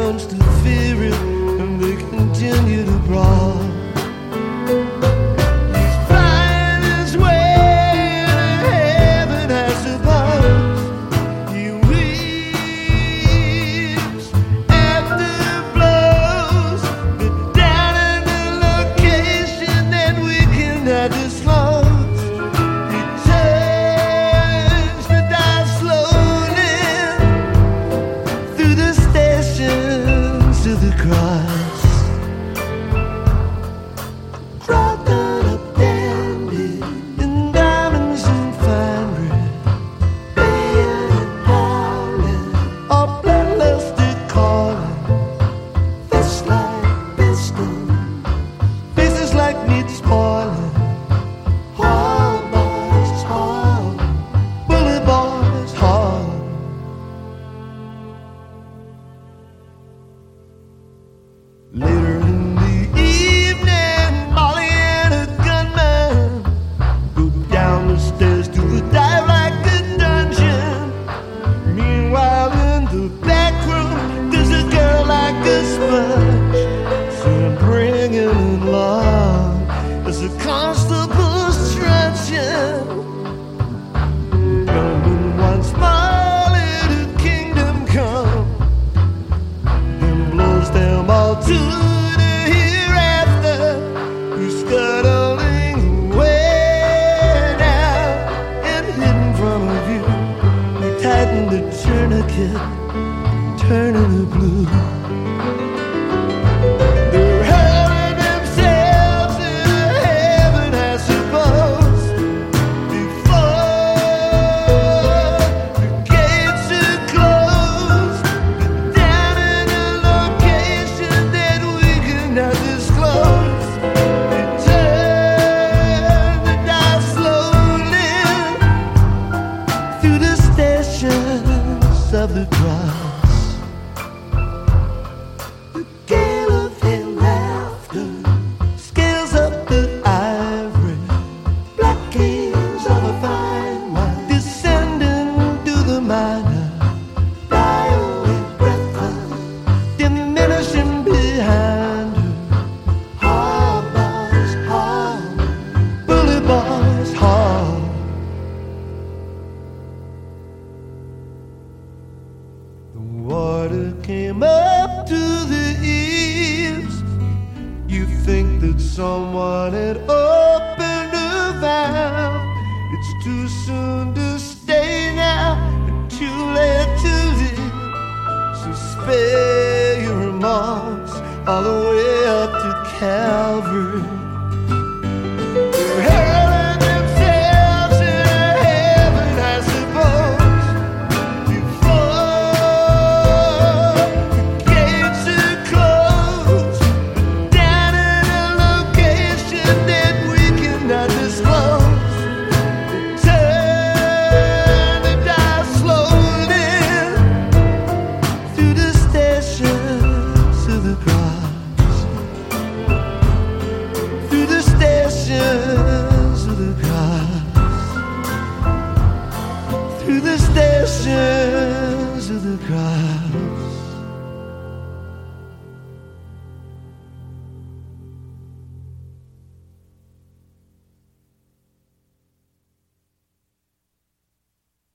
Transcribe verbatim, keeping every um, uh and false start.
ones to fear it, and they continue to brawl. He's flying his way to heaven, I suppose. He weeps after blows, but down in the location that we cannot disclose. He turns to die slowly through the stations of the cross. Crowded up dandy in diamonds and finery, baying and howling, all bloodlusted calling, fists like pistols, faces like meat spoiling, hard boys hard, bully boys hard. Later in the evening, Molly and a gunman go down the stairs to a dive like a dungeon. Meanwhile, in the back room, there's a girl like a sponge. So I'm bringing along as a constable's truncheon. London wants Molly to kingdom come, then blows them all to the hereafter. Who's scuttling away now and hidden from view. They tighten the tourniquet, turning the blue. They're hurling themselves into heaven, I suppose, before the gates are closed. But down in a location that we cannot disclose, they turn to die slowly through the stations of the cross. The gale of their laughter scales up the ivory, black canes of a fine wine, descending to the minor, die away breathless, diminishing behind her. Hard boys hard, bully boys hard. The water came up to the eaves. You think that someone had opened a valve. It's too soon to stay now and too late to leave. So spare your remorse all the way up to Calvary. They're hurling themselves into heaven, I suppose, before the gates are closed. Down in a location that we cannot disclose, they turn to die slowly through the stations of the cross. Through the stations of the cross. Through the stations of the cross.